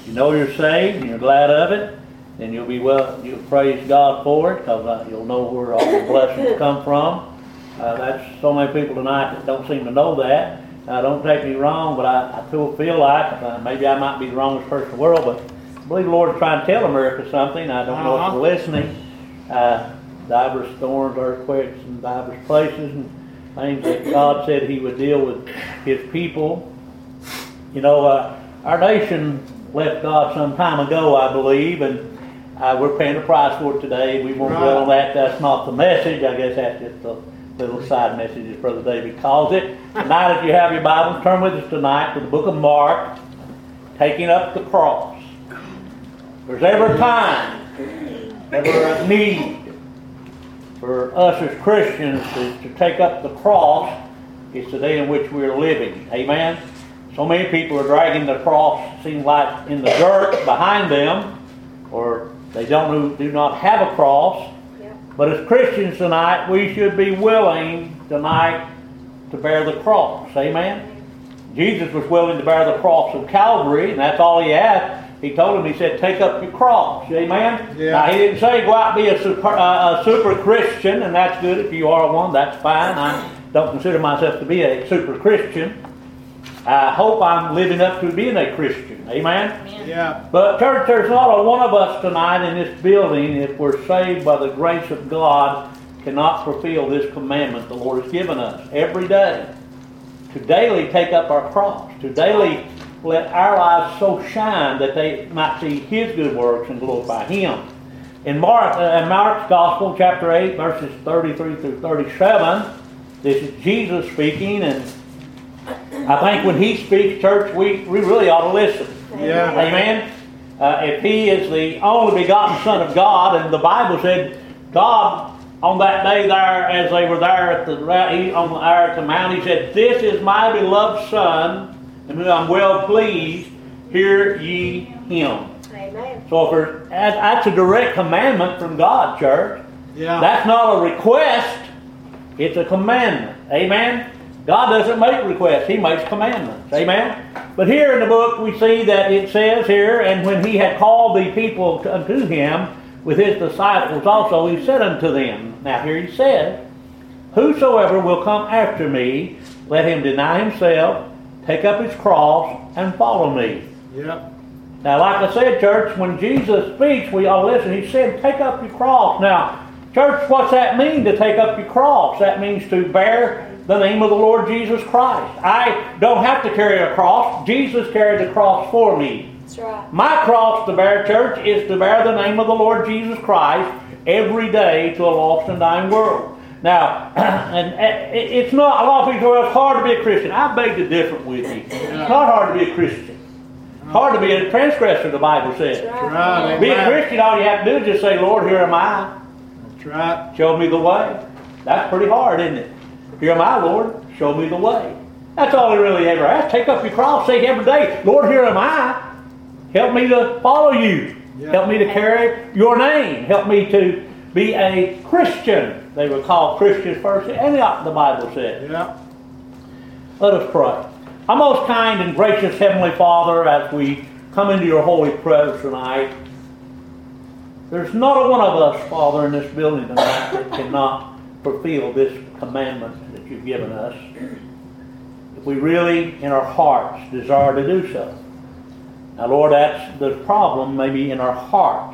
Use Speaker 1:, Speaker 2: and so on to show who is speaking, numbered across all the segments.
Speaker 1: you know you're saved and you're glad of it, then you'll praise God for it, because you'll know where all the blessings come from. That's so many people tonight that don't seem to know that. Don't take me wrong, but I feel like maybe I might be the wrongest person in the world, but I believe the Lord's trying to tell America something. I don't know if they're listening. Divers storms, earthquakes in divers places, and things that God said He would deal with His people. You know, our nation left God some time ago, I believe, and we're paying the price for it today. We won't dwell on that. That's not the message. I guess that's just a little side message, as Brother David calls it. Tonight, if you have your Bible, turn with us tonight to the book of Mark, taking up the cross. There's ever a time, ever a need for us as Christians to take up the cross. It's the day in which we're living. Amen? So many people are dragging the cross, seems like, in the dirt behind them, or they do not have a cross. Yep. But as Christians tonight, we should be willing tonight to bear the cross. Amen? Jesus was willing to bear the cross of Calvary, and that's all He asked. He told him, He said, take up your cross. Amen? Yeah. Now, He didn't say go out and be a super Christian, and that's good. If you are one, that's fine. I don't consider myself to be a super Christian. I hope I'm living up to being a Christian. Amen? Yeah. But church, there's not a one of us tonight in this building, if we're saved by the grace of God, cannot fulfill this commandment the Lord has given us every day. To daily take up our cross. To daily let our lives so shine that they might see His good works and glorify Him. In Mark's Gospel, chapter 8, verses 33 through 37, this is Jesus speaking, and I think when He speaks, church, we really ought to listen. Yeah. Amen? If He is the only begotten Son of God, and the Bible said God, on that day there, as they were there at the mount, He said, this is my beloved Son, in whom I'm well pleased, hear ye Him. Amen. So that's a direct commandment from God, church. Yeah. That's not a request, it's a commandment. Amen? God doesn't make requests, He makes commandments. Amen? But here in the book we see that it says here, and when He had called the people unto Him with His disciples also, He said unto them, now here He says, whosoever will come after me, let him deny himself, take up his cross, and follow me. Yep. Now, like I said, church, when Jesus speaks, we all listen. He said, take up your cross. Now, church, what's that mean, to take up your cross? That means to bear the name of the Lord Jesus Christ. I don't have to carry a cross. Jesus carried the cross for me. That's right. My cross to bear, church, is to bear the name of the Lord Jesus Christ every day to a lost and dying world. Now, and it's not, a lot of people say, well, it's hard to be a Christian. I beg to differ with you. It's not hard to be a Christian. It's hard to be a transgressor, the Bible says. That's right. Be a Christian, all you have to do is just say, Lord, here am I. That's right. Show me the way. That's pretty hard, isn't it? Here am I, Lord. Show me the way. That's all He really ever asks. Take up your cross. Say every day, Lord, here am I. Help me to follow you. Yeah. Help me to carry your name. Help me to be a Christian. They were called Christians first. Antioch, the Bible said. Yeah. Let us pray. Our most kind and gracious Heavenly Father, as we come into your holy presence tonight, there's not a one of us, Father, in this building tonight that cannot fulfill this commandment that you've given us, if we really, in our hearts, desire to do so. Now, Lord, that's the problem, maybe in our hearts.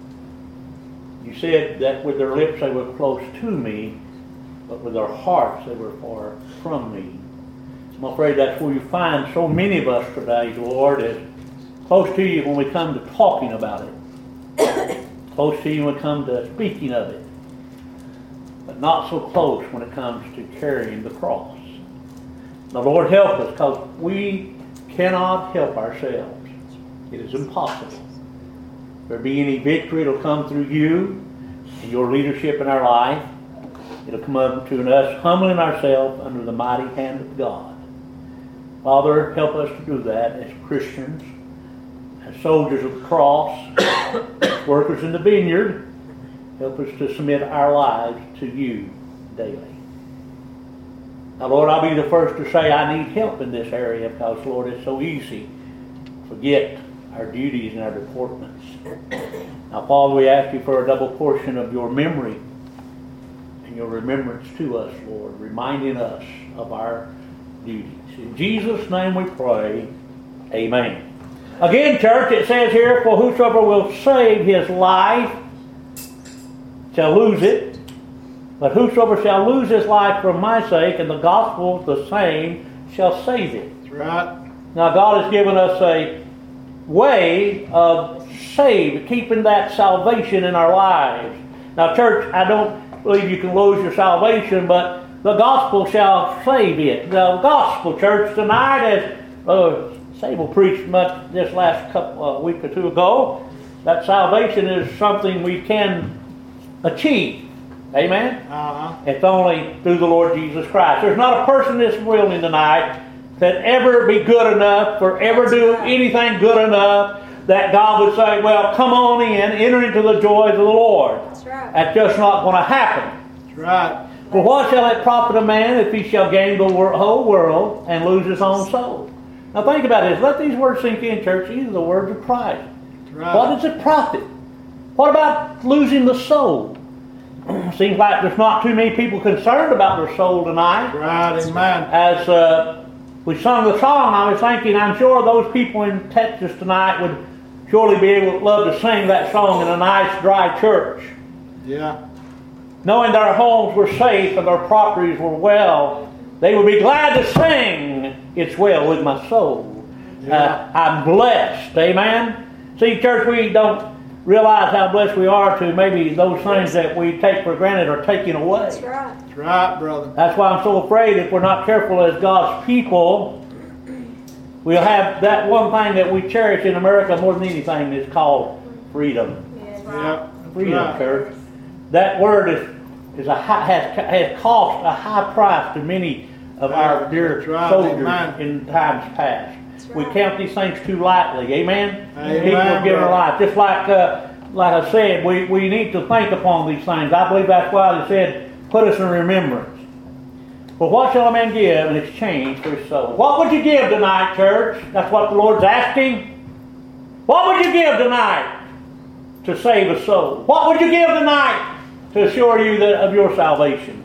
Speaker 1: You said that with their lips they were close to me, but with their hearts they were far from me. I'm afraid that's where you find so many of us today, Lord, is close to you when we come to talking about it. Close to you when we come to speaking of it. But not so close when it comes to carrying the cross. Now, Lord, help us, because we cannot help ourselves. It is impossible. If there be any victory, it'll come through you and your leadership in our life. It'll come up to us humbling ourselves under the mighty hand of God. Father, help us to do that as Christians, as soldiers of the cross, workers in the vineyard. Help us to submit our lives to you daily. Now, Lord, I'll be the first to say I need help in this area, because, Lord, it's so easy to forget our duties and our deportments. Now, Father, we ask you for a double portion of your memory and your remembrance to us, Lord, reminding us of our duties. In Jesus' name we pray, amen. Again, church, it says here, for whosoever will save his life shall lose it, but whosoever shall lose his life for my sake and the gospel the same shall save it.
Speaker 2: That's right.
Speaker 1: Now, God has given us a way of keeping that salvation in our lives. Now, church, I don't believe you can lose your salvation, but the gospel shall save it. The gospel, church, tonight, as Sable preached much this last week or two ago, that salvation is something we can achieve. Amen? It's only through the Lord Jesus Christ. There's not a person in this building tonight that ever be good enough or ever do anything good enough that God would say, well, come on in, enter into the joys of the Lord.
Speaker 3: That's right.
Speaker 1: That's just not going to happen.
Speaker 2: That's right.
Speaker 1: For what shall it profit a man if he shall gain the whole world and lose his own soul? Now think about this. Let these words sink in, church. These are the words of Christ.
Speaker 2: Right.
Speaker 1: What does it profit? What about losing the soul? Seems like there's not too many people concerned about their soul tonight.
Speaker 2: Right, amen.
Speaker 1: As we sung the song, I was thinking, I'm sure those people in Texas tonight would surely be able to love to sing that song in a nice dry church.
Speaker 2: Yeah.
Speaker 1: Knowing their homes were safe and their properties were well, they would be glad to sing, it's well with my soul.
Speaker 2: Yeah.
Speaker 1: I'm blessed. Amen? See, church, we don't realize how blessed we are to maybe those things that we take for granted are taken away.
Speaker 3: That's right.
Speaker 2: That's right, brother.
Speaker 1: That's why I'm so afraid if we're not careful as God's people, we'll have that one thing that we cherish in America more than anything is called freedom.
Speaker 3: Yes.
Speaker 2: Yeah.
Speaker 1: Freedom,
Speaker 2: Right.
Speaker 1: church. That word has cost a high price to many of our dear
Speaker 2: That's right.
Speaker 1: soldiers
Speaker 2: Amen.
Speaker 1: in times past.
Speaker 3: That's
Speaker 1: We
Speaker 3: right.
Speaker 1: count these things too lightly. Amen?
Speaker 2: Amen,
Speaker 1: People are giving their
Speaker 2: brother.
Speaker 1: life. Just like I said, we need to think upon these things. I believe that's why they said, put us in remembrance. But what shall a man give in exchange for his soul? What would you give tonight, church? That's what the Lord's asking. What would you give tonight to save a soul? What would you give tonight to assure you of your salvation?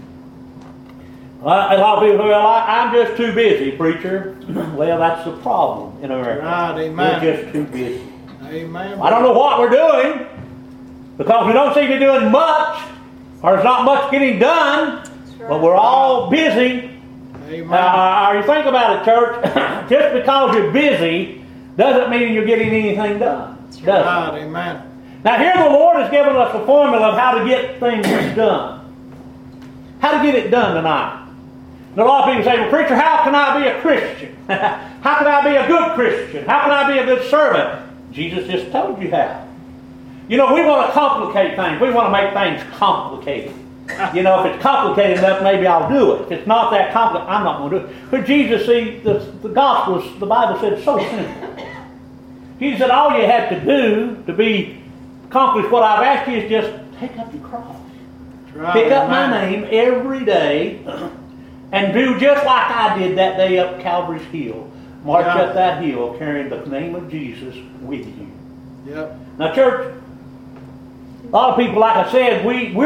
Speaker 1: A lot of people say, well, I'm just too busy, preacher. Well, that's the problem in America.
Speaker 2: Right, amen.
Speaker 1: We're just too busy.
Speaker 2: Amen.
Speaker 1: I don't know what we're doing because we don't seem to be doing much, or there's not much getting done, but we're all busy.
Speaker 2: Amen.
Speaker 1: Now, you think about it, church. Just because you're busy doesn't mean you're getting anything done, does it?
Speaker 2: Right, amen.
Speaker 1: Now, here the Lord has given us a formula of how to get things done. How to get it done tonight. And a lot of people say, well, preacher, how can I be a Christian? How can I be a good Christian? How can I be a good servant? Jesus just told you how. You know, we want to complicate things. We want to make things complicated. You know, if it's complicated enough, maybe I'll do it. If it's not that complicated, I'm not going to do it. But Jesus, see, the Gospels, the Bible said it's so simple. He said all you have to do to accomplish what I've asked you is just take up your cross.
Speaker 2: Right,
Speaker 1: Pick up my
Speaker 2: amen.
Speaker 1: name every day and do just like I did that day up Calvary's Hill. March
Speaker 2: Yeah.
Speaker 1: up that hill carrying the name of Jesus with you.
Speaker 2: Yep.
Speaker 1: Now, church, a lot of people, like I said,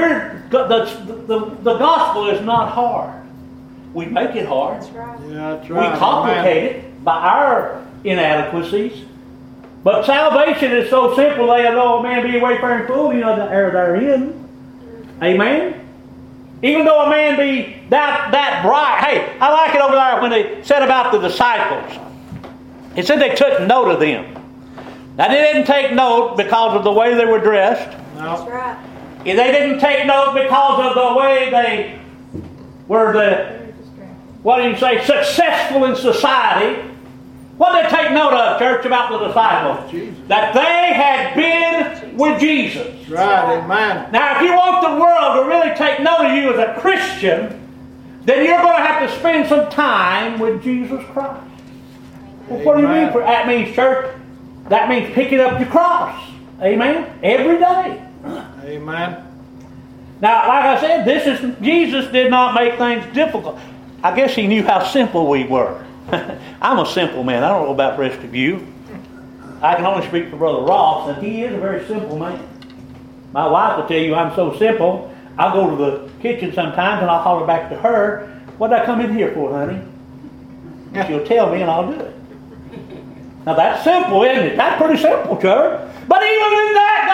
Speaker 1: the gospel is not hard. We make it hard.
Speaker 3: That's right.
Speaker 2: Yeah, that's right.
Speaker 1: We complicate it by our inadequacies. But salvation is so simple, they know a man be a wayfaring fool, you know, the error therein. Amen? Even though a man be that bright. Hey, I like it over there when they said about the disciples. It said they took note of them. Now, they didn't take note because of the way they were dressed.
Speaker 3: That's
Speaker 2: No.
Speaker 3: right.
Speaker 1: They didn't take note because of the way they were what do you say, successful in society. What did they take note of, church, about the disciples?
Speaker 2: Jesus.
Speaker 1: That they had been with Jesus.
Speaker 2: Right, amen.
Speaker 1: Now, if you want the world to really take note of you as a Christian, then you're going to have to spend some time with Jesus Christ. Well, what do you mean? That means, church, that means picking up your cross. Amen? Every day.
Speaker 2: Amen.
Speaker 1: Now, like I said, Jesus did not make things difficult. I guess he knew how simple we were. I'm a simple man. I don't know about the rest of you. I can only speak for Brother Ross, and he is a very simple man. My wife will tell you I'm so simple, I'll go to the kitchen sometimes and I'll holler back to her, "What did I come in here for, honey?" And she'll tell me and I'll do it. Now that's simple, isn't it? That's pretty simple, church. But even in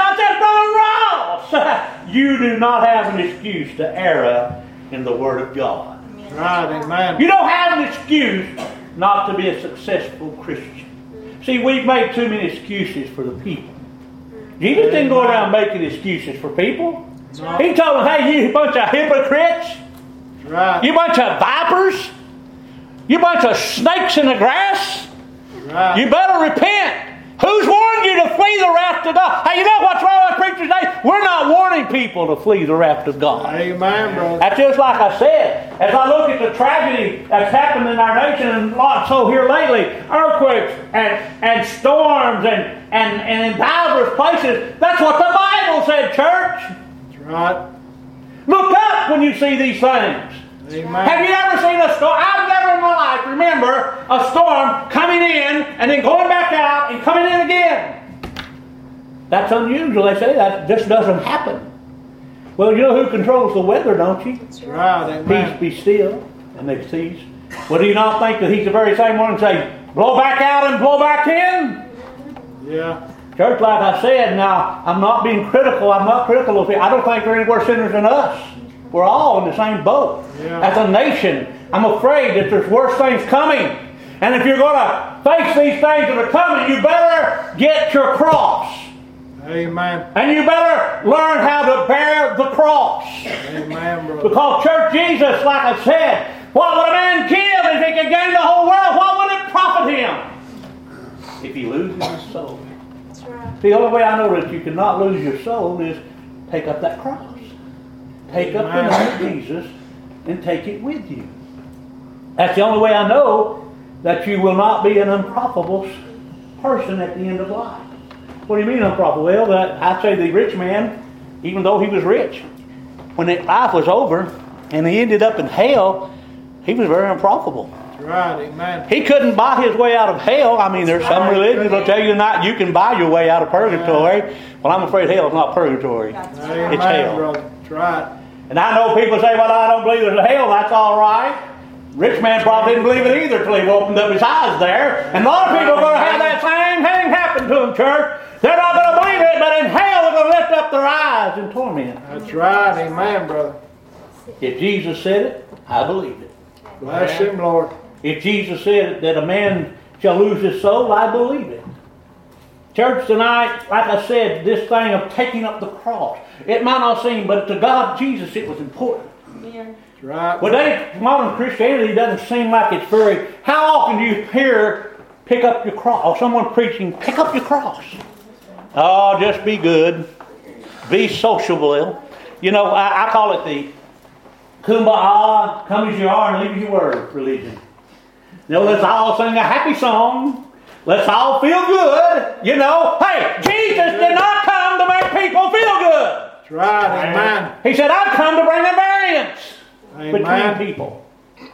Speaker 1: that, God says, Brother Ross, you do not have an excuse to err in the Word of God.
Speaker 2: Right, amen.
Speaker 1: You don't have an excuse not to be a successful Christian. See, we've made too many excuses for the people. Jesus didn't go around making excuses for people.
Speaker 2: No.
Speaker 1: He told them, "Hey, you bunch of hypocrites.
Speaker 2: Right.
Speaker 1: You bunch of vipers. You bunch of snakes in the grass.
Speaker 2: Right.
Speaker 1: You better repent. Who's warned you to flee the wrath of God?" Hey, you know what's wrong with preachers today? We're not warning people to flee the wrath of God.
Speaker 2: Amen, brother.
Speaker 1: That's just like I said. As I look at the tragedy that's happened in our nation, and lots so here lately, earthquakes and storms and in diverse places, that's what the Bible said, church.
Speaker 2: That's right.
Speaker 1: Look up when you see these things.
Speaker 2: Amen.
Speaker 1: Have you ever seen a storm? I've never in my life remember a storm coming in and then going back out and coming in again. That's unusual. They say that just doesn't happen. Well, you know who controls the weather, don't you?
Speaker 2: That's right, amen.
Speaker 1: Peace, be still, and they cease. Well, do you not think that He's the very same one and say, blow back out and blow back in?
Speaker 2: Yeah.
Speaker 1: Church, like I said, now, I'm not being critical. I'm not critical of it. I don't think they're any worse sinners than us. We're all in the same boat.
Speaker 2: Yeah.
Speaker 1: As a nation, I'm afraid that there's worse things coming. And if you're going to face these things that are coming, you better get your cross.
Speaker 2: Amen.
Speaker 1: And you better learn how to bear the cross.
Speaker 2: Amen, brother.
Speaker 1: Because, church, Jesus, like I said, what would a man give if he could gain the whole world? What would it profit him if he loses his soul?
Speaker 3: That's right.
Speaker 1: The only way I know that you cannot lose your soul is take up that cross. Take up the name of Jesus and take it with you. That's the only way I know that you will not be an unprofitable person at the end of life. What do you mean unprofitable? Well, I'd say the rich man, even though he was rich, when his life was over and he ended up in hell, he was very unprofitable.
Speaker 2: That's right, amen.
Speaker 1: He couldn't buy his way out of hell. I mean, there's some religions that'll tell you not you can buy your way out of purgatory. Well, I'm afraid hell is not purgatory.
Speaker 2: Amen,
Speaker 1: It's hell.
Speaker 2: brother. That's right.
Speaker 1: And I know people say, well, I don't believe there's a hell. That's all right. Rich man probably didn't believe it either until he opened up his eyes there. And a lot of people are going to have that same thing happen to them, church. They're not going to believe it, but in hell they're going to lift up their eyes in torment.
Speaker 2: That's right, amen, brother.
Speaker 1: If Jesus said it, I believe it.
Speaker 2: Bless him, Lord.
Speaker 1: If Jesus said that a man shall lose his soul, I believe it. Church, tonight, like I said, this thing of taking up the cross, it might not seem, but to God, Jesus, it was important.
Speaker 3: Amen.
Speaker 2: That's right.
Speaker 1: Well, modern Christianity doesn't seem like it's very... How often do you hear, pick up your cross, or someone preaching, pick up your cross? Oh, just be good. Be sociable. You know, I call it the kumbaya, come as you are and leave as you were religion. You know, let's all sing a happy song. Let's all feel good. You know, hey, Jesus did not come to make people feel good.
Speaker 2: That's right, amen.
Speaker 1: He said, I've come to bring a variance between
Speaker 2: Amen.
Speaker 1: people.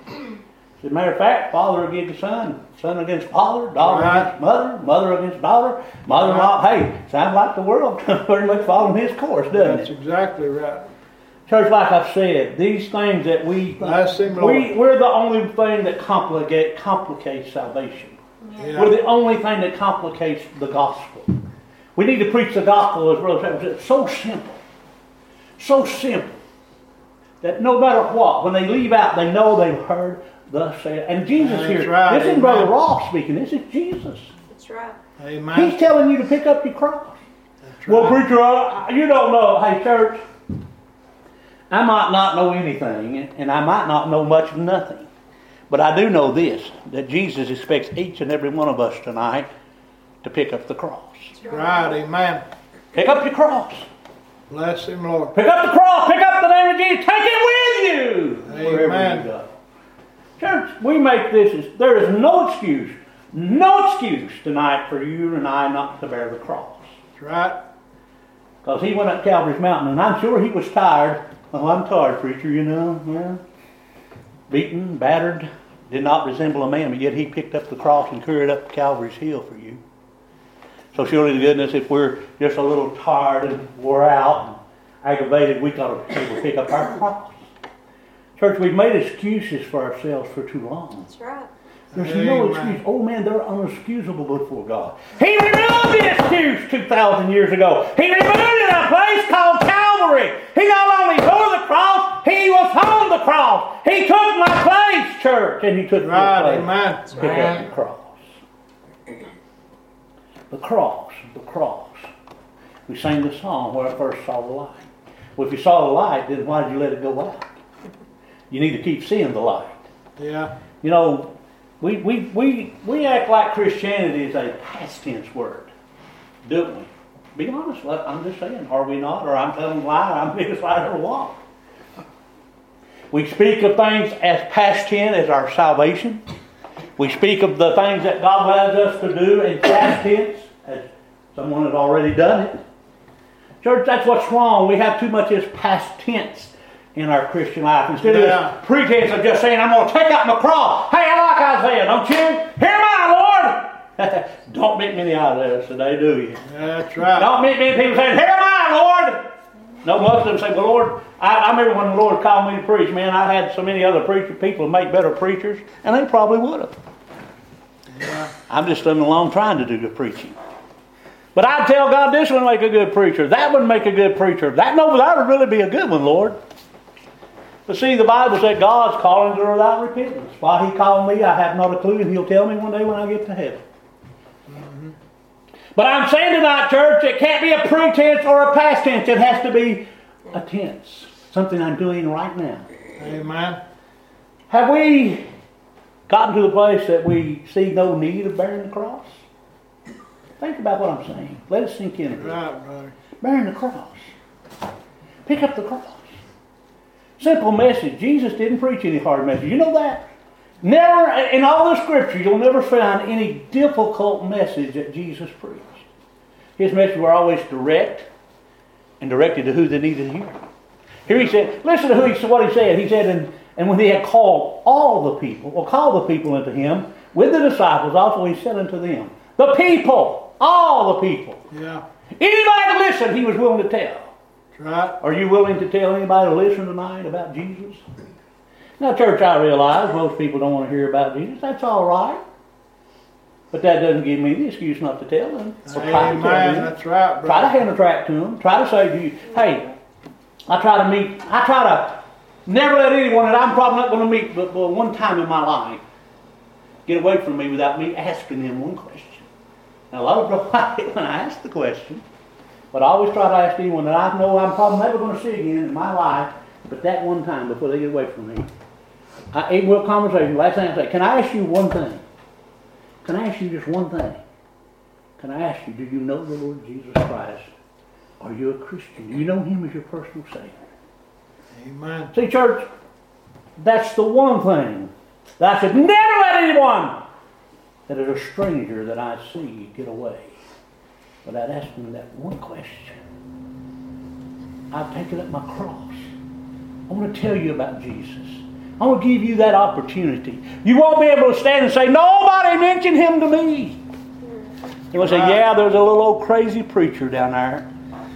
Speaker 1: As a matter of fact, father against son, son against father, daughter
Speaker 2: Right.
Speaker 1: against mother, mother against daughter, mother-in-law. Hey, sounds like the world pretty much following his course, doesn't
Speaker 2: That's
Speaker 1: it?
Speaker 2: exactly right.
Speaker 1: Church, like I've said, these things that
Speaker 2: Bless him, Lord.
Speaker 1: we're the only thing that complicates salvation.
Speaker 2: Yeah.
Speaker 1: We're the only thing that complicates the gospel. We need to preach the gospel, as Brother said. It's so simple, that no matter what, when they leave out, they know they've heard thus said. And Jesus
Speaker 2: That's
Speaker 1: here,
Speaker 2: right,
Speaker 1: this isn't
Speaker 2: amen.
Speaker 1: Brother Ross speaking, this is Jesus.
Speaker 3: That's right.
Speaker 2: Amen.
Speaker 1: He's telling you to pick up your cross.
Speaker 2: That's
Speaker 1: Well,
Speaker 2: right.
Speaker 1: preacher, you don't know. Hey, church, I might not know anything, and I might not know much of nothing. But I do know this, that Jesus expects each and every one of us tonight to pick up the cross.
Speaker 3: That's
Speaker 2: That's right, amen.
Speaker 1: Pick up your cross.
Speaker 2: Bless him, Lord.
Speaker 1: Pick up the cross. Pick up the name of Jesus. Take it with you. Wherever
Speaker 2: Amen.
Speaker 1: you go. Church, we make this, there is no excuse tonight for you and I not to bear the cross.
Speaker 2: That's right.
Speaker 1: Because he went up Calvary's mountain, and I'm sure he was tired. Oh, I'm tired, preacher, you know. Well, beaten, battered, did not resemble a man, but yet he picked up the cross and carried it up Calvary's hill for you. So surely to goodness, if we're just a little tired and wore out and aggravated, we got to be able to pick up our cross. Church, we've made excuses for ourselves for too long.
Speaker 3: That's right.
Speaker 1: There's no excuse. Oh man, they're unexcusable before God. He removed the excuse 2,000 yeed ago. He removed it in a place called Calvary. He not only bore the cross, He was on the cross. He took my place, church, and He took my place.
Speaker 2: Amen.
Speaker 1: Pick up the cross. The cross, the cross. We sang the song where I first saw the light. Well, if you saw the light, then why did you let it go out? You need to keep seeing the light.
Speaker 2: Yeah.
Speaker 1: You know, we act like Christianity is a past tense word, don't we? Be honest, I'm just saying, are we not? Or I'm telling a lie, I'm the biggest lie I ever walked. We speak of things as past tense as our salvation. We speak of the things that God allows us to do in past tense as someone has already done it. Church, that's what's wrong. We have too much as past tense in our Christian life. Instead of this pretense of just saying, I'm going to take up my cross. Hey, I like Isaiah, don't you? Here am I, Lord. Don't meet many Isaiahs today, do you?
Speaker 2: That's right.
Speaker 1: Don't meet many people saying, here am I, Lord. No, most of them say, well, Lord, I remember when the Lord called me to preach. Man, I had so many other people who make better preachers, and they probably would have.
Speaker 2: Yeah.
Speaker 1: I'm just living along trying to do the preaching. But I tell God, this would make a good preacher. That would make a good preacher. That would really be a good one, Lord. But see, the Bible said God's calling to without repentance. Why He called me, I have not a clue, and He'll tell me one day when I get to heaven. Mm-hmm. But I'm saying tonight, church, it can't be a pretense or a past tense. It has to be a tense. Something I'm doing right now.
Speaker 2: Amen.
Speaker 1: Have we gotten to the place that we see no need of bearing the cross? Think about what I'm saying. Let it sink in.
Speaker 2: Right, brother.
Speaker 1: Bearing the cross. Pick up the cross. Simple message. Jesus didn't preach any hard message. You know that? Never, in all the scripture, you'll never find any difficult message that Jesus preached. His messages were always direct and directed to who they needed to hear. Here He said, listen to what He said. He said, and when He had called all the people, or called the people unto Him, with the disciples also He said unto them, the people, all the people.
Speaker 2: Yeah.
Speaker 1: Anybody to listen, He was willing to tell.
Speaker 2: Right.
Speaker 1: Are you willing to tell anybody to listen tonight about Jesus? Now, church, I realize most people don't want to hear about Jesus. That's all right. But that doesn't give me the excuse not to tell them.
Speaker 2: Amen. That's right, brother.
Speaker 1: Try to hand a tract to them. Try to say to you, hey, I try to never let anyone that I'm probably not going to meet but one time in my life get away from me without me asking them one question. Now, a lot of people like it when I ask the question. But I always try to ask anyone that I know I'm probably never going to see again in my life, but that one time before they get away from me. In a conversation, last thing I say, can I ask you one thing? Can I ask you just one thing? Can I ask you, do you know the Lord Jesus Christ? Are you a Christian? Do you know Him as your personal Savior?
Speaker 2: Amen.
Speaker 1: See, church, that's the one thing that I should never let anyone that is a stranger that I see get away without asking that one question. I've taken up my cross. I want to tell you about Jesus. I want to give you that opportunity. You won't be able to stand and say, nobody mentioned Him to me. You will say, yeah, there's a little old crazy preacher down there.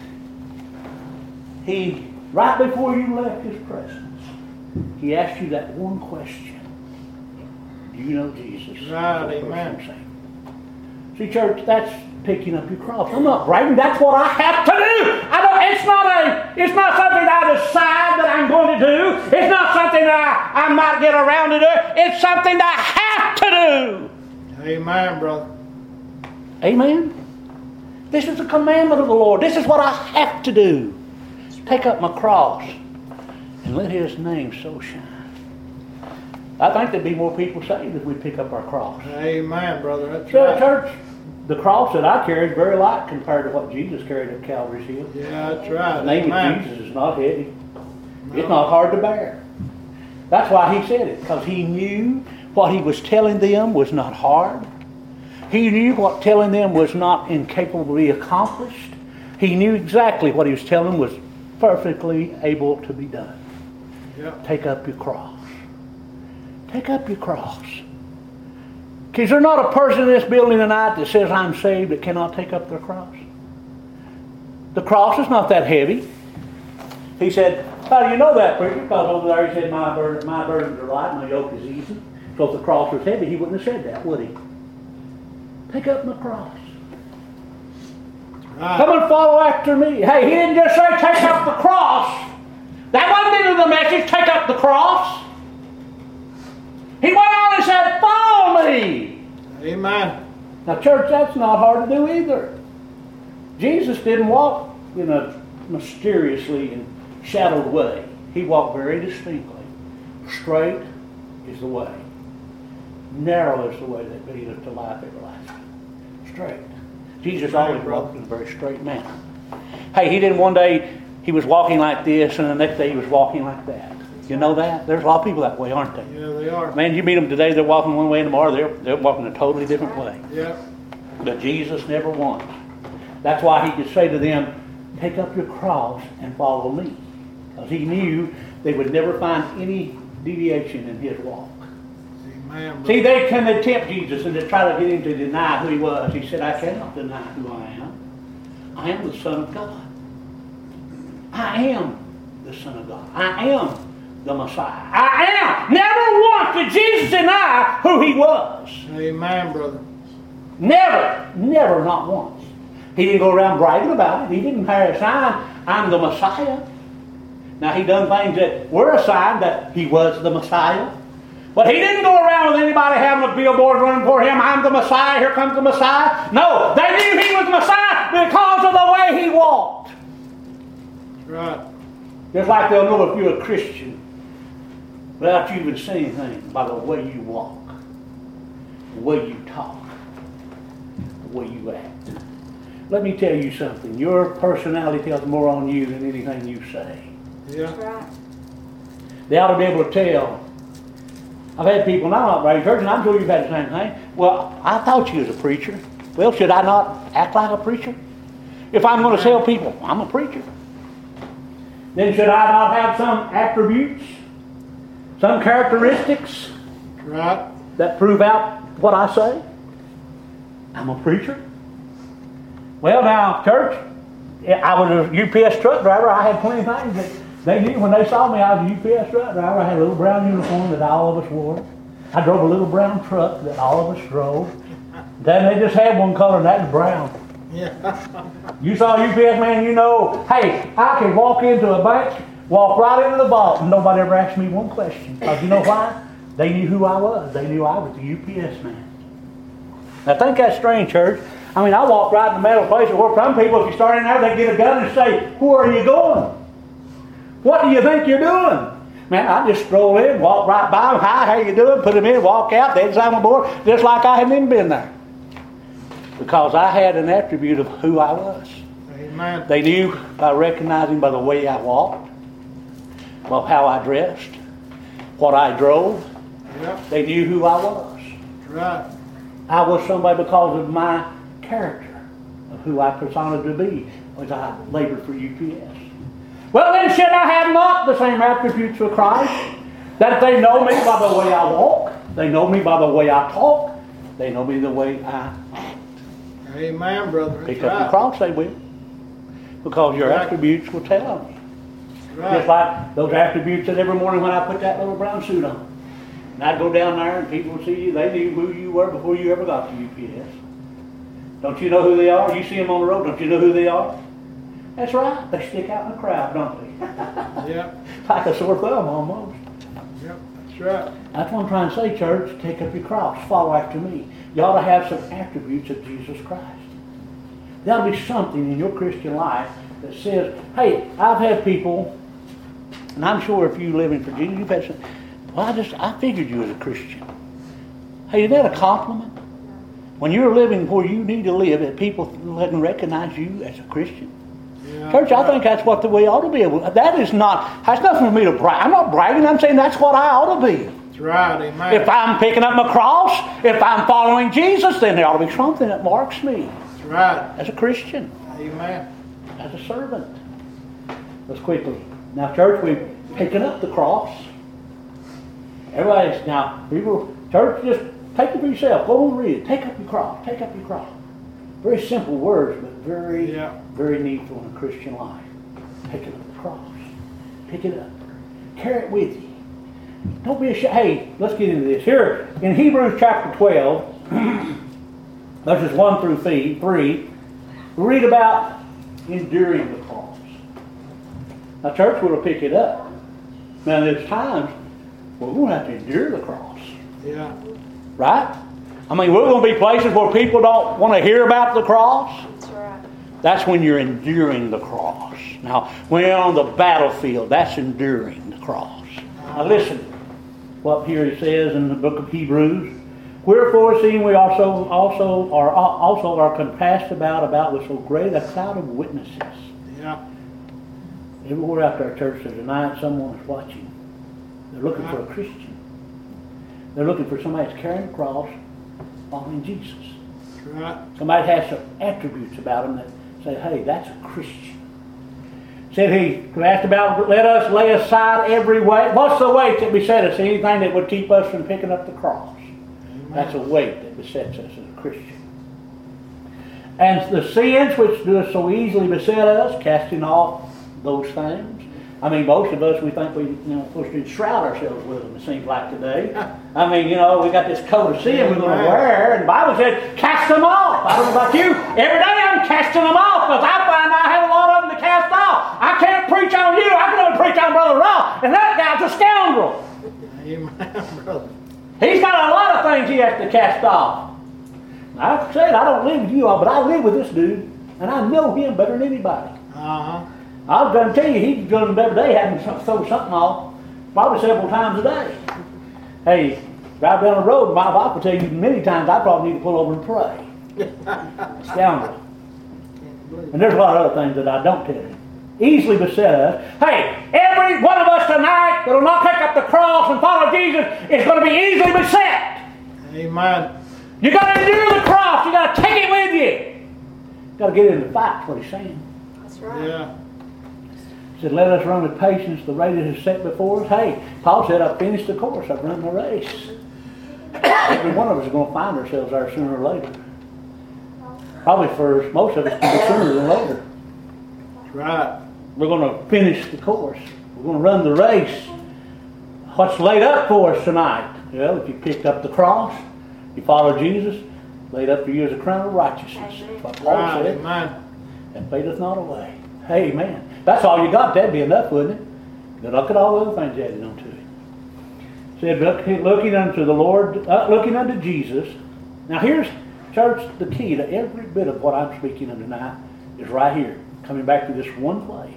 Speaker 1: He, right before you left His presence, he asked you that one question. Do you know Jesus?
Speaker 2: Right, amen.
Speaker 1: See, church, that's picking up your cross. I'm not bragging. That's what I have to do. It's not something that I decide that I'm going to do. It's not something that I might get around to do. It's something that I have to do.
Speaker 2: Amen, brother.
Speaker 1: Amen. This is a commandment of the Lord. This is what I have to do. Take up my cross and let His name so shine. I think there'd be more people saved if we pick up our cross.
Speaker 2: Amen, brother. That's
Speaker 1: So,
Speaker 2: right.
Speaker 1: church, the cross that I carried is very light compared to what Jesus carried at Calvary's Hill.
Speaker 2: Yeah, that's right.
Speaker 1: The name
Speaker 2: Amen.
Speaker 1: of Jesus is not heavy. It's not hard to bear. That's why He said it, because He knew what He was telling them was not hard. He knew what telling them was not incapable to be accomplished. He knew exactly what He was telling them was perfectly able to be done.
Speaker 2: Yep.
Speaker 1: Take up your cross. Take up your cross. Is there not a person in this building tonight that says I'm saved that cannot take up their cross? The cross is not that heavy. He said, how do you know that, preacher? Because over there he said, my burdens are light, my yoke is easy. So if the cross was heavy, he wouldn't have said that, would he? Take up my cross.
Speaker 2: Right.
Speaker 1: Come and follow after me. Hey, he didn't just say take up the cross. That wasn't into the message, take up the cross. He went on and said, follow me.
Speaker 2: Amen.
Speaker 1: Now, church, that's not hard to do either. Jesus didn't walk in a mysteriously and shadowed way. He walked very distinctly. Straight is the way. Narrow is the way that leadeth to life everlasting. Straight. Jesus always walked in a very straight manner. Hey, he didn't one day, he was walking like this, and the next day he was walking like that. You know that? There's a lot of people that way, aren't they?
Speaker 2: Yeah, they are.
Speaker 1: Man, you meet them today, they're walking one way, and tomorrow they're walking a totally different way.
Speaker 2: Yeah.
Speaker 1: But Jesus never once. That's why he could say to them, take up your cross and follow me. Because he knew they would never find any deviation in his walk.
Speaker 2: Amen.
Speaker 1: See, they can tempt Jesus and they try to get him to deny who he was. He said, I cannot deny who I am. I am the Son of God. I am the Son of God. I am the Messiah. I am. Never once did Jesus deny who he was.
Speaker 2: Amen, brother.
Speaker 1: Never, not once. He didn't go around bragging about it. He didn't carry a sign, I'm the Messiah. Now, he done things that were a sign that he was the Messiah. But he didn't go around with anybody having a billboard running for him, I'm the Messiah, here comes the Messiah. No, they knew he was the Messiah because of the way he walked.
Speaker 2: That's right.
Speaker 1: Just like they'll know if you're a Christian without you even saying anything by the way you walk, the way you talk, the way you act. Let me tell you something. Your personality tells more on you than anything you say.
Speaker 2: Yeah.
Speaker 3: That's right.
Speaker 1: They ought to be able to tell. I've had people, and I'm not raised church, and I'm sure you've had the same thing. Well, I thought you was a preacher. Well, should I not act like a preacher? If I'm going to tell people I'm a preacher, then should I not have some attributes, some characteristics
Speaker 2: Right.
Speaker 1: that prove out what I say? I'm a preacher. Well, now, church, I was a UPS truck driver. I had plenty of things that they knew when they saw me. I was a UPS truck driver. I had a little brown uniform that all of us wore. I drove a little brown truck that all of us drove. Then they just had one color, and that was brown.
Speaker 2: Yeah.
Speaker 1: You saw a UPS man, you know, hey, I could walk into a bank, walk right into the vault, and nobody ever asked me one question. Because you know why? They knew who I was. They knew I was the UPS man. Now, I think that's strange, church. I mean, I walk right in the middle of places where some people, if you start in there, they get a gun and say, where are you going? What do you think you're doing? Man, I just stroll in, walk right by them, hi, how you doing? Put them in, walk out, they'd sign on board, just like I hadn't even been there. Because I had an attribute of who I was.
Speaker 2: Amen.
Speaker 1: They knew by recognizing by the way I walked, well, how I dressed, what I drove.
Speaker 2: Yep.
Speaker 1: They knew who I was.
Speaker 2: Right.
Speaker 1: I was somebody because of my character, of who I personated to be as I labored for UPS. Well, then should I have not the same attributes of Christ? That they know me by the way I walk, they know me by the way I talk, they know me the way I act.
Speaker 2: Amen, brother. That's
Speaker 1: Pick up
Speaker 2: right.
Speaker 1: your cross, they will. Because your
Speaker 2: Right.
Speaker 1: attributes will tell on you.
Speaker 2: Right.
Speaker 1: Just like those attributes that every morning when I put that little brown suit on. And I'd go down there and people would see you. They knew who you were before you ever got to UPS. Don't you know who they are? You see them on the road. Don't you know who they are? That's right. They stick out in the crowd, don't they?
Speaker 2: Yep.
Speaker 1: Like a sore thumb almost.
Speaker 2: Yep. That's right.
Speaker 1: That's what I'm trying to say, church. Take up your cross. Follow after me. You ought to have some attributes of Jesus Christ. There ought to be something in your Christian life that says, hey, I've had people, and I'm sure if you live in Virginia, you've had some, well, I figured you was a Christian. Hey, isn't that a compliment? When you're living where you need to live, that people can recognize you as a Christian.
Speaker 2: Yeah.
Speaker 1: Church, I think that's what we ought to be able. That's nothing for me to brag. I'm not bragging. I'm saying that's what I ought to be.
Speaker 2: That's right. Amen.
Speaker 1: If I'm picking up my cross, if I'm following Jesus, then there ought to be something that marks me
Speaker 2: That's right.
Speaker 1: as a Christian,
Speaker 2: Amen.
Speaker 1: as a servant. Let's quickly. Now, church, we've picking up the cross. Everybody's now, people, church, just Take it for yourself. Go and read it. Take up your cross. Take up your cross. Very simple words, but very, very needful in a Christian life. Take up the cross. Pick it up. Carry it with you. Don't be ashamed. Hey, let's get into this. Here, in Hebrews chapter 12, verses 1 through 3, we read about enduring the cross. Now, church, we'll pick it up. Now, there's times we're going to have to endure the cross.
Speaker 2: Yeah.
Speaker 1: Right? I mean, we're going to be places where people don't want to hear about the cross.
Speaker 3: That's right.
Speaker 1: That's when you're enduring the cross. Now, when you're on the battlefield, that's enduring the cross. Now, listen what here it says in the book of Hebrews. Wherefore, seeing we also are compassed about with so great a cloud of witnesses.
Speaker 2: Yeah.
Speaker 1: Everywhere out there, church, there's tonight someone is watching. They're looking for a Christian. They're looking for somebody that's carrying the cross, following Jesus.
Speaker 2: Right.
Speaker 1: Somebody has some attributes about them that say, hey, that's a Christian. Said he asked about, let us lay aside every weight. What's the weight that beset us? Anything that would keep us from picking up the cross.
Speaker 2: Amen.
Speaker 1: That's a weight that besets us as a Christian. And the sins which do so easily beset us, casting off those things. I mean, most of us, we think we're supposed to shroud ourselves with them, it seems like today. I mean, we got this coat of sin we're going to wear, and the Bible said, cast them off. I don't know about you. Every day I'm casting them off, because I find I have a lot of them to cast off. I can't preach on you. I can only preach on Brother Ross, and that guy's a scoundrel.
Speaker 2: Amen, brother.
Speaker 1: He's got a lot of things he has to cast off. Like I said, I don't live with you all, but I live with this dude, and I know him better than anybody.
Speaker 2: Uh-huh.
Speaker 1: I was going to tell you, he's going every day having to throw something off, probably several times a day. Hey, drive down the road, my wife will tell you many times I probably need to pull over and pray. Scoundrel. And there's a lot of other things that I don't tell you. Easily beset us. Hey, every one of us tonight that will not pick up the cross and follow Jesus is going to be easily beset.
Speaker 2: Amen.
Speaker 1: You got to endure the cross. You got to take it with you. You got to get in the fight. That's what he's saying.
Speaker 3: That's right.
Speaker 2: Yeah.
Speaker 1: He said, let us run with patience the race that is set before us. Hey, Paul said, I've finished the course. I've run the race. Every one of us is going to find ourselves there sooner or later. Probably first. Most of us will be sooner than later.
Speaker 2: Right.
Speaker 1: We're going to finish the course. We're going to run the race. What's laid up for us tonight? Well, if you picked up the cross, you follow Jesus, laid up for you as a crown of righteousness. That's what Paul
Speaker 2: Right.
Speaker 1: said.
Speaker 2: Amen.
Speaker 1: And fadeth not away. Amen. That's all you got. That'd be enough, wouldn't it? But look at all the other things added onto it. Said, looking unto the Lord, looking unto Jesus. Now here's, church, the key to every bit of what I'm speaking of tonight is right here. Coming back to this one place.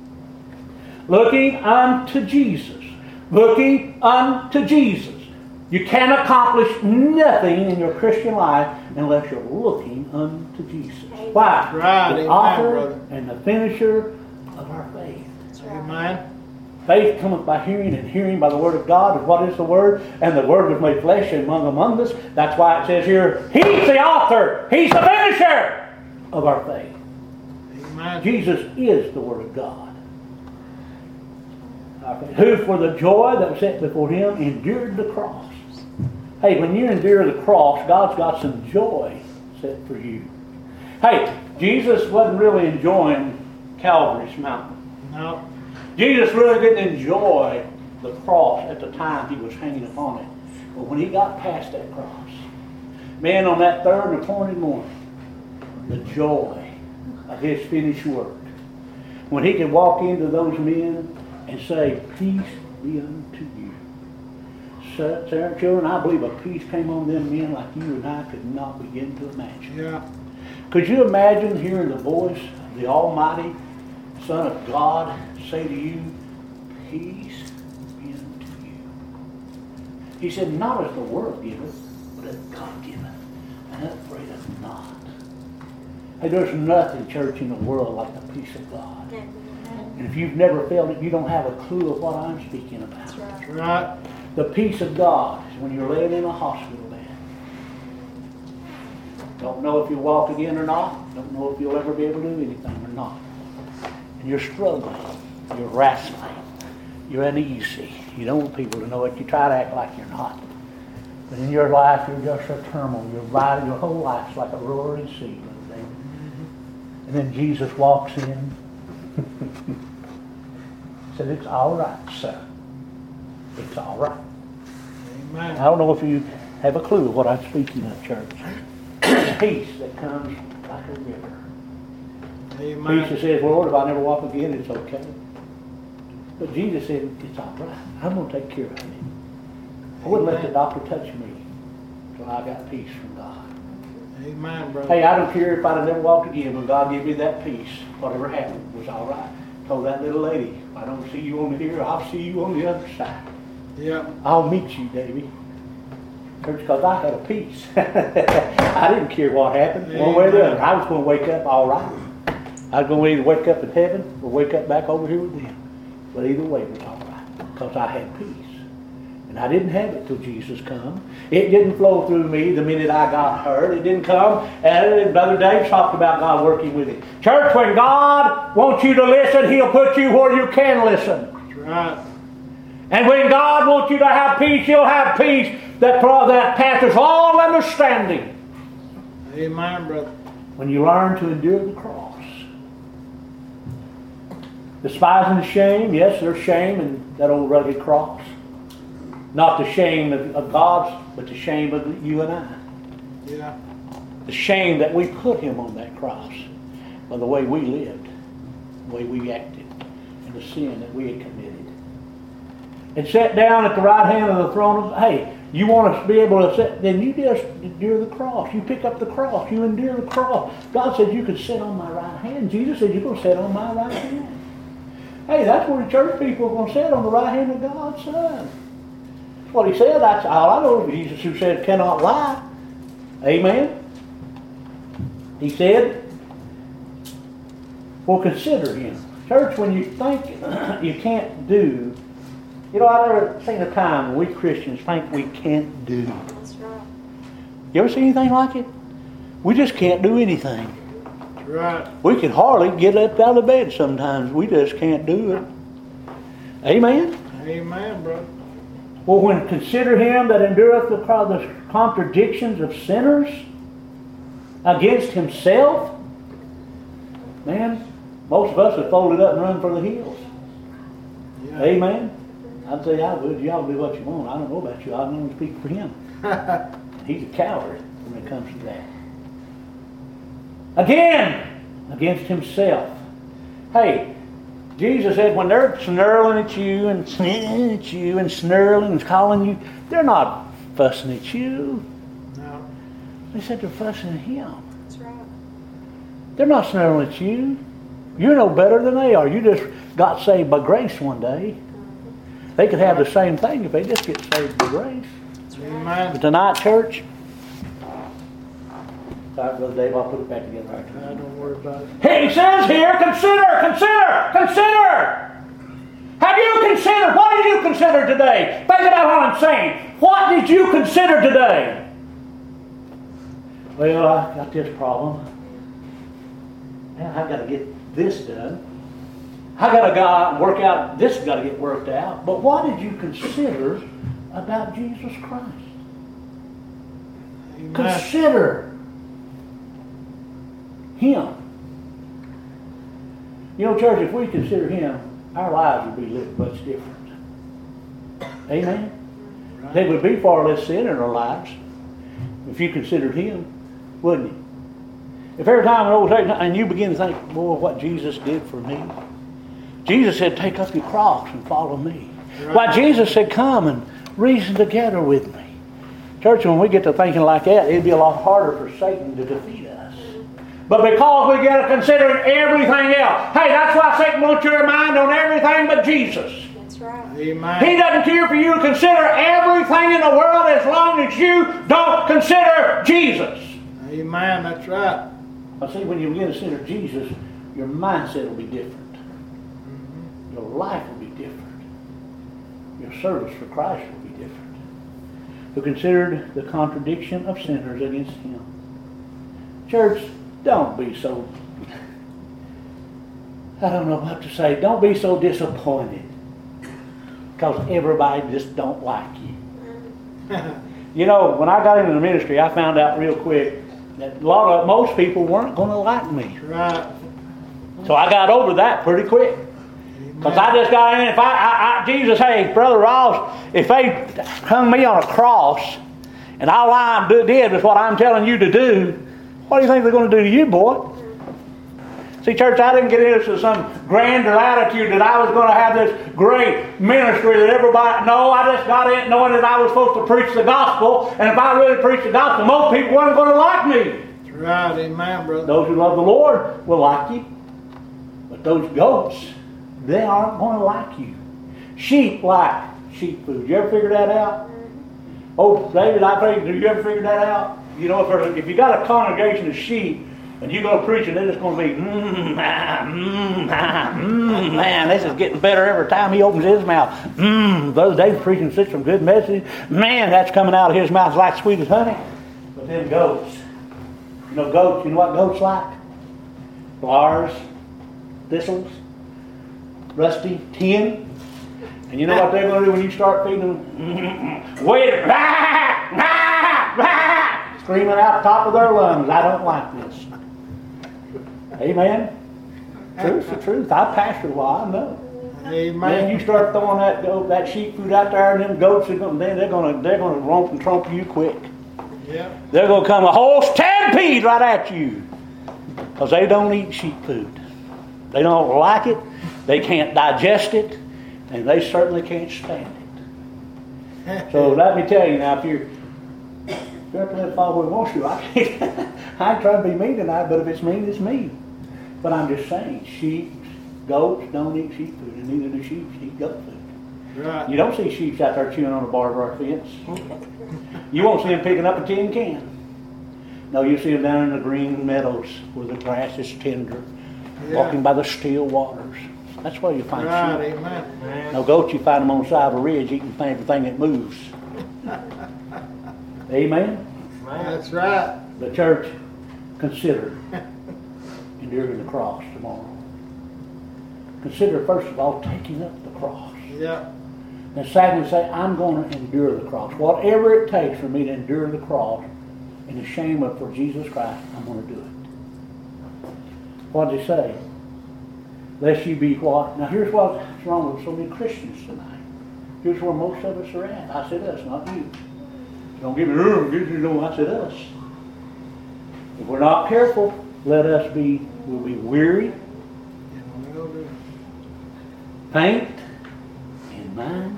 Speaker 1: Looking unto Jesus. Looking unto Jesus. You can't accomplish nothing in your Christian life unless you're looking unto Jesus. Why?
Speaker 2: Right.
Speaker 1: The
Speaker 2: Amen,
Speaker 1: author
Speaker 2: brother.
Speaker 1: and the finisher of our faith.
Speaker 3: That's right.
Speaker 2: Amen.
Speaker 1: Faith cometh by hearing, and hearing by the word of God. And what is the word? And the word was made flesh among us. That's why it says here, He's the author. He's the finisher of our faith.
Speaker 2: Amen.
Speaker 1: Jesus is the word of God. Who for the joy that was set before him endured the cross. Hey, when you endure the cross, God's got some joy set for you. Hey, Jesus wasn't really enjoying Calvary's mountain.
Speaker 2: No.
Speaker 1: Jesus really didn't enjoy the cross at the time he was hanging upon it. But when he got past that cross, man, on that third and appointed morning, the joy of his finished work. When he could walk into those men and say, peace be unto you. Sarah, children, I believe a peace came on them men like you and I could not begin to imagine.
Speaker 2: Yeah.
Speaker 1: Could you imagine hearing the voice of the Almighty Son of God say to you, peace be unto you? He said, not as the world giveth, but as God giveth, and upbraideth not. Hey, there's nothing, church, in the world like the peace of God. And if you've never felt it, you don't have a clue of what I'm speaking about.
Speaker 3: That's right.
Speaker 2: Right.
Speaker 1: The peace of God is when you're laying in a hospital bed. Don't know if you'll walk again or not. Don't know if you'll ever be able to do anything or not. And you're struggling. You're wrestling. You're uneasy. You don't want people to know it. You try to act like you're not. But in your life, you're just a turmoil. Your whole life's like a roaring sea, Brother David. And then Jesus walks in. Said, it's all right, son. It's all right.
Speaker 2: Amen.
Speaker 1: I don't know if you have a clue of what I'm speaking of, church. Peace that comes like a river.
Speaker 2: Amen.
Speaker 1: Peace that says, Lord, if I never walk again, it's okay. But Jesus said, it's all right. I'm going to take care of it. I wouldn't let the doctor touch me until I got peace from God.
Speaker 2: Amen, brother.
Speaker 1: Hey, I don't care if I'd have never walked again. When God gave me that peace, whatever happened was all right. Told that little lady, if I don't see you on here, I'll see you on the other side.
Speaker 2: Yeah.
Speaker 1: I'll meet you, Davy. Church, because I had a peace. I didn't care what happened, one way or the other. I was going to wake up all right. I was going to either wake up in heaven or wake up back over here with them. But either way it was all right, because I had peace. And I didn't have it till Jesus come. It didn't flow through me the minute I got hurt. It didn't come. And Brother Dave talked about God working with him. Church, when God wants you to listen, He'll put you where you can listen.
Speaker 2: That's right.
Speaker 1: And when God wants you to have peace, He'll have peace that passes all understanding.
Speaker 2: Amen, brother.
Speaker 1: When you learn to endure the cross. Despising the shame, yes, there's shame in that old rugged cross. Not the shame of God's, but the shame of you and I.
Speaker 2: Yeah.
Speaker 1: The shame that we put Him on that cross by the way we lived, the way we acted, and the sin that we had committed. And sat down at the right hand of the throne of, hey, you want to be able to sit, then you just endure the cross. You pick up the cross. You endure the cross. God said you could sit on my right hand. Jesus said you're going to sit on my right hand. Hey, that's where the church people are going to sit, on the right hand of God's Son. That's what He said. That's all I know of Jesus, who said cannot lie. Amen. He said, well, consider Him. Church, when you think you can't do, you know, I've never seen a time when we Christians think we can't do.
Speaker 3: That's right.
Speaker 1: You ever see anything like it? We just can't do anything.
Speaker 2: That's right.
Speaker 1: We can hardly get up out of bed sometimes. We just can't do it. Amen?
Speaker 2: Amen, brother.
Speaker 1: Well, when consider Him that endureth the contradictions of sinners against Himself, man, most of us have folded up and run for the hills.
Speaker 2: Yeah.
Speaker 1: Amen? I'd say I would. Y'all do what you want. I don't know about you. I can only speak for him. He's a coward when it comes to that. Again, against himself. Hey, Jesus said when they're snarling at you and snarling at you and snarling and calling you, they're not fussing at you.
Speaker 2: No.
Speaker 1: They said they're fussing at Him.
Speaker 3: That's right.
Speaker 1: They're not snarling at you. You're no better than they are. You just got saved by grace one day. They could have the same thing if they just get saved by grace.
Speaker 2: Amen.
Speaker 1: But tonight, church, sorry, Brother Dave, I'll put it back together right now.
Speaker 2: Don't worry about it.
Speaker 1: He says here, consider. Have you considered? What did you consider today? Think about what I'm saying. What did you consider today? Well, I got this problem. Man, I've got to get this done. I got to go out and work out. This has got to get worked out. But what did you consider about Jesus Christ?
Speaker 2: Amen.
Speaker 1: Consider Him. You know, church, if we consider Him, our lives would be lived much different. Amen?
Speaker 2: Right.
Speaker 1: There would be far less sin in our lives if you considered Him, wouldn't you? If every time and you begin to think, boy, what Jesus did for me. Jesus said, take up your cross and follow me.
Speaker 2: Right.
Speaker 1: Why, Jesus said, come and reason together with me. Church, when we get to thinking like that, it'd be a lot harder for Satan to defeat us. But because we get to consider everything else, hey, that's why Satan wants your mind on everything but Jesus.
Speaker 3: That's right.
Speaker 2: Amen.
Speaker 1: He doesn't care for you to consider everything in the world as long as you don't consider Jesus.
Speaker 2: Amen. That's right.
Speaker 1: I see, when you begin to consider Jesus, your mindset will be different. Your life will be different. Your service for Christ will be different. Who considered the contradiction of sinners against Him. Church, don't be so, I don't know what to say, don't be so disappointed because everybody just don't like you. You know, when I got into the ministry, I found out real quick that most people weren't going to like me.
Speaker 2: That's right.
Speaker 1: So I got over that pretty quick. Because I just got in. If Jesus, hey, Brother Ross, if they hung me on a cross and all I did was what I'm telling you to do, what do you think they're going to do to you, boy? See, church, I didn't get into some grander attitude that I was going to have this great ministry that everybody... No, I just got in knowing that I was supposed to preach the gospel. And if I really preached the gospel, most people weren't going to like me.
Speaker 2: That's right. Amen, brother.
Speaker 1: Those who love the Lord will like you. But those goats, they aren't going to like you. Sheep like sheep food. You ever figure that out? Oh, David, did you ever figure that out? You know, if you got a congregation of sheep and you go preaching, they're just going to be, man, this is getting better every time he opens his mouth. Brother David's preaching such some good message. Man, that's coming out of his mouth like sweet as honey. But then goats. You know what goats like? Flowers, thistles, rusty tin. And you know what they're going to do when you start feeding them? Wait, screaming out the top of their lungs, I don't like this. Amen? Truth's the truth. I pastored a while, I know.
Speaker 2: Amen.
Speaker 1: Man, you start throwing that sheep food out there, and them goats are going they're going to romp and tromp you quick.
Speaker 2: Yeah.
Speaker 1: They're going to come a whole stampede right at you, because they don't eat sheep food. They don't like it. They can't digest it, and they certainly can't stand it. So let me tell you now, if you're going to live all we want to, I ain't trying to be mean tonight, but if it's mean, it's mean. But I'm just saying, sheep, goats don't eat sheep food, and neither do sheep eat goat food.
Speaker 2: Right.
Speaker 1: You don't see sheep out there chewing on a barbed wire fence. You won't see them picking up a tin can. No, you see them down in the green meadows where the grass is tender, walking by the still waters. That's where you find
Speaker 2: Right.
Speaker 1: sheep.
Speaker 2: Amen.
Speaker 1: No goats, you find them on the side of a ridge eating everything that moves. Amen?
Speaker 2: That's right.
Speaker 1: The church, consider enduring the cross tomorrow. Consider, first of all, taking up the cross.
Speaker 2: Yeah.
Speaker 1: And secondly, say, I'm going to endure the cross. Whatever it takes for me to endure the cross in the shame of for Jesus Christ, I'm going to do it. What did he say? Lest you be what? Now here's what's wrong with so many Christians tonight. Here's where most of us are at. I said us, not you. Don't give me, I said us. If we're not careful, we'll be weary, faint in mind.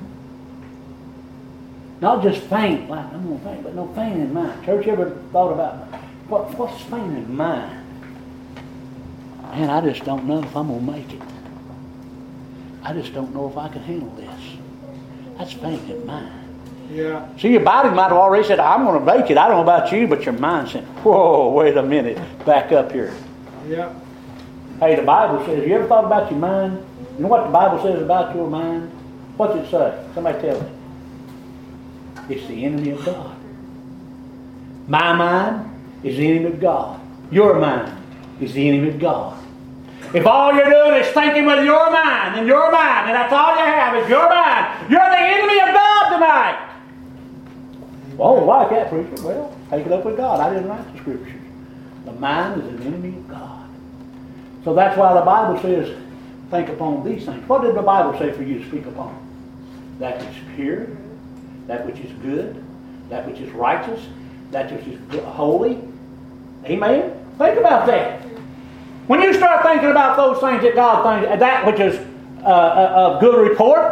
Speaker 1: Not just faint, like I'm going to faint, but no, faint in mind. Church, you ever thought about what's faint in mind? Man, I just don't know if I'm going to make it. I just don't know if I can handle this. That's faint in mind.
Speaker 2: Yeah.
Speaker 1: See, your body might have already said, I'm going to make it. I don't know about you, but your mind said, whoa, wait a minute. Back up here.
Speaker 2: Yeah.
Speaker 1: Hey, the Bible says, you ever thought about your mind? You know what the Bible says about your mind? What's it say? Somebody tell me. It's the enemy of God. My mind is the enemy of God. Your mind is the enemy of God. If all you're doing is thinking with your mind, and that's all you have is your mind, you're the enemy of God tonight. Well, I like that, preacher. Well, take it up with God. I didn't write the scriptures. The mind is an enemy of God. So that's why the Bible says, think upon these things. What did the Bible say for you to speak upon? That which is pure, that which is good, that which is righteous, that which is holy. Amen? Think about that. When you start thinking about those things that God thinks, that which is a good report,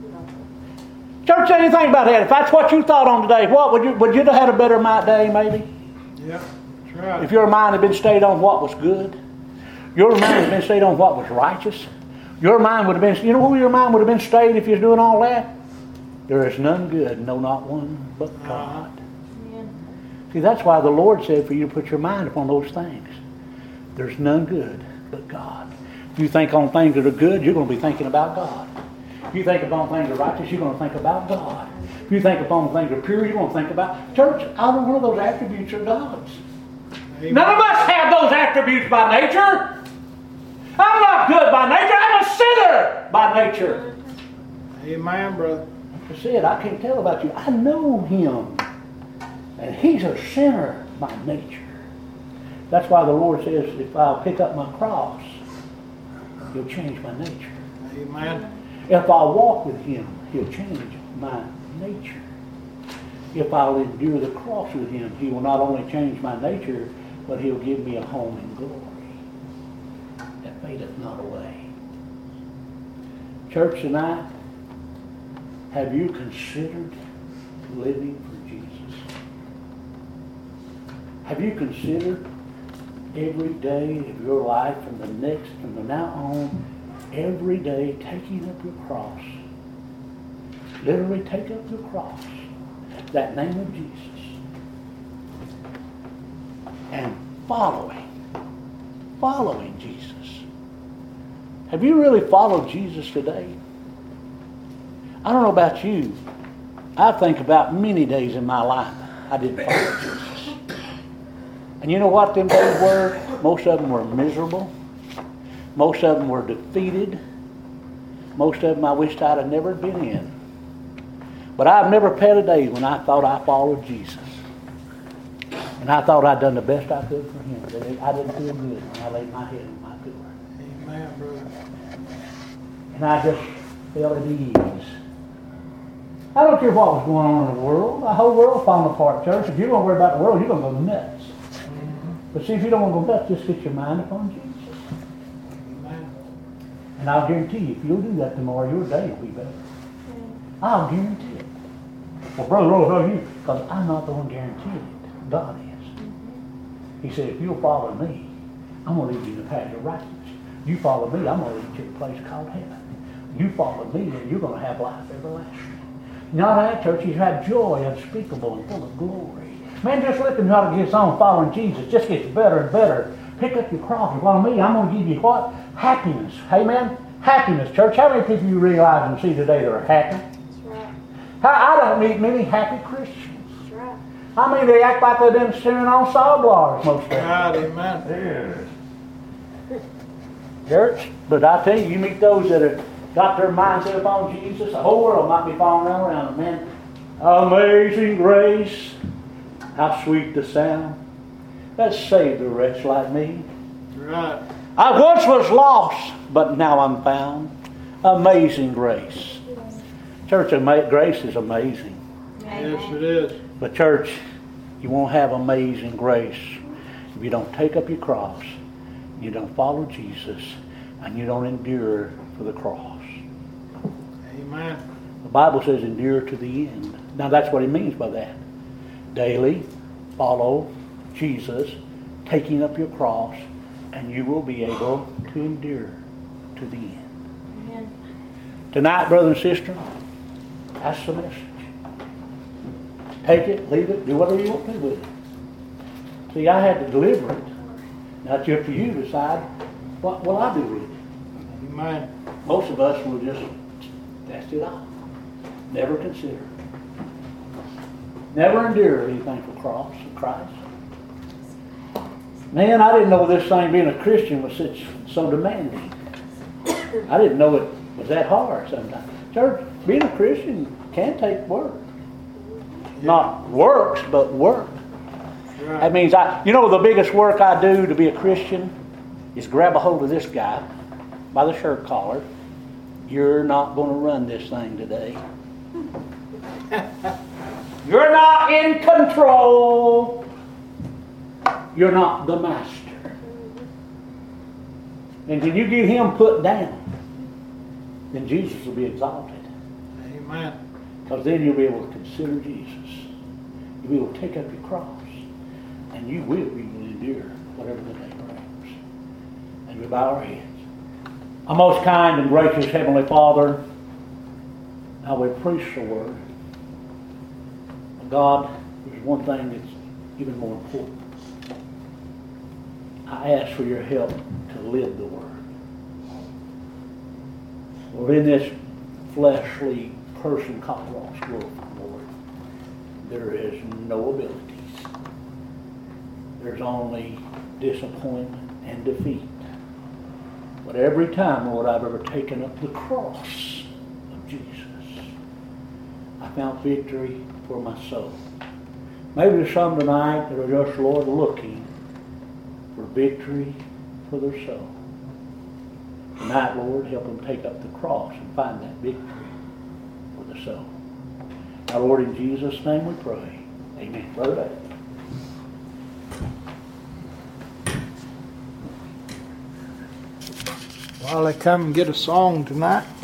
Speaker 1: church, say anything about that. If that's what you thought on today, what would you have had a better day, maybe?
Speaker 2: Yeah. That's right.
Speaker 1: If your mind had been stayed on what was good, your mind had been stayed on what was righteous, your mind would have been, you know where your mind would have been stayed if you was doing all that? There is none good, no, not one, but God. See, that's why the Lord said for you to put your mind upon those things. There's none good but God. If you think on things that are good, you're going to be thinking about God. If you think upon things that are righteous, you're going to think about God. If you think upon things that are pure, you're going to think about... Church, either one of those attributes are God's.
Speaker 2: Amen.
Speaker 1: None of us have those attributes by nature. I'm not good by nature. I'm a sinner by nature.
Speaker 2: Amen, brother.
Speaker 1: I said, I can't tell about you. I know Him. And he's a sinner by nature. That's why the Lord says, if I'll pick up my cross, he'll change my nature.
Speaker 2: Amen.
Speaker 1: If I'll walk with him, he'll change my nature. If I'll endure the cross with him, he will not only change my nature, but he'll give me a home in glory that fadeth not away. Church tonight, have you considered living for Jesus? Have you considered every day of your life from the now on, every day taking up your cross? Literally take up your cross, that name of Jesus, and following Jesus. Have you really followed Jesus today? I don't know about you. I think about many days in my life I didn't follow Jesus. And you know what them days were? Most of them were miserable. Most of them were defeated. Most of them I wished I'd have never been in. But I've never had a day when I thought I followed Jesus. And I thought I'd done the best I could for him. I didn't feel good when I laid my head on my pillow.
Speaker 2: Amen, brother.
Speaker 1: And I just felt at ease. I don't care what was going on in the world. The whole world's falling apart, church. If you don't worry about the world, you're going to go nuts. But see, if you don't want to go nuts, just get your mind upon Jesus.
Speaker 2: Amen.
Speaker 1: And I'll guarantee you, if you'll do that tomorrow, your day will be better. I'll guarantee it. Well, Brother Rose, how are you? Because I'm not the one guaranteeing it. God is. He said, if you'll follow me, I'm going to lead you in the path of righteousness. You follow me, I'm going to lead you to a place called heaven. You follow me, and you're going to have life everlasting. Not that, church, you have joy unspeakable and full of glory. Man, just looking how it gets on following Jesus just gets better and better. Pick up your cross and follow me. I'm going to give you what? Happiness. Amen? Happiness, church. How many people you realize and see today that are happy?
Speaker 3: That's right.
Speaker 1: I don't meet many happy Christians.
Speaker 3: That's right.
Speaker 1: I mean, they act like they've been sitting on saw blars most of the time.
Speaker 2: God, amen.
Speaker 1: Church, but I tell you, you meet those that have got their mindset upon Jesus, the whole world might be falling around them. Man, amazing grace, how sweet the sound that saved a wretch like me.
Speaker 2: Right.
Speaker 1: I once was lost, but now I'm found. Amazing grace. Church, grace is amazing.
Speaker 2: Yes, it is.
Speaker 1: But church, you won't have amazing grace if you don't take up your cross, you don't follow Jesus, and you don't endure for the cross.
Speaker 2: Amen.
Speaker 1: The Bible says endure to the end. Now that's what it means by that. Daily follow Jesus, taking up your cross, and you will be able to endure to the end.
Speaker 3: Amen.
Speaker 1: Tonight, brother and sister, that's the message. Take it, leave it, do whatever you want to do with it. See, I had to deliver it. Now it's up to you to decide what will I do with it.
Speaker 2: Amen.
Speaker 1: Most of us will just cast it off. Never consider. Never endure anything for cross of Christ. Man, I didn't know this thing being a Christian was so demanding. I didn't know it was that hard sometimes. Church, being a Christian can take work. Not works, but work.
Speaker 2: Right.
Speaker 1: That means the biggest work I do to be a Christian is grab a hold of this guy by the shirt collar. You're not going to run this thing today. You're not in control. You're not the master. And when you get him put down, then Jesus will be exalted.
Speaker 2: Amen.
Speaker 1: Because then you'll be able to consider Jesus. You'll be able to take up your cross. And you will be able to endure whatever the day brings. And we bow our heads. Our most kind and gracious Heavenly Father, now we preach the Word. God, there's one thing that's even more important. I ask for your help to live the Word. Lord, in this fleshly person called lost world, Lord, there is no abilities. There's only disappointment and defeat. But every time, Lord, I've ever taken up the cross of Jesus, I found victory for my soul. Maybe there's some tonight that are just, Lord, looking for victory for their soul. Tonight, Lord, help them take up the cross and find that victory for the soul. Now, Lord, in Jesus' name we pray. Amen. Brother Dave.
Speaker 2: While they come and get a song tonight,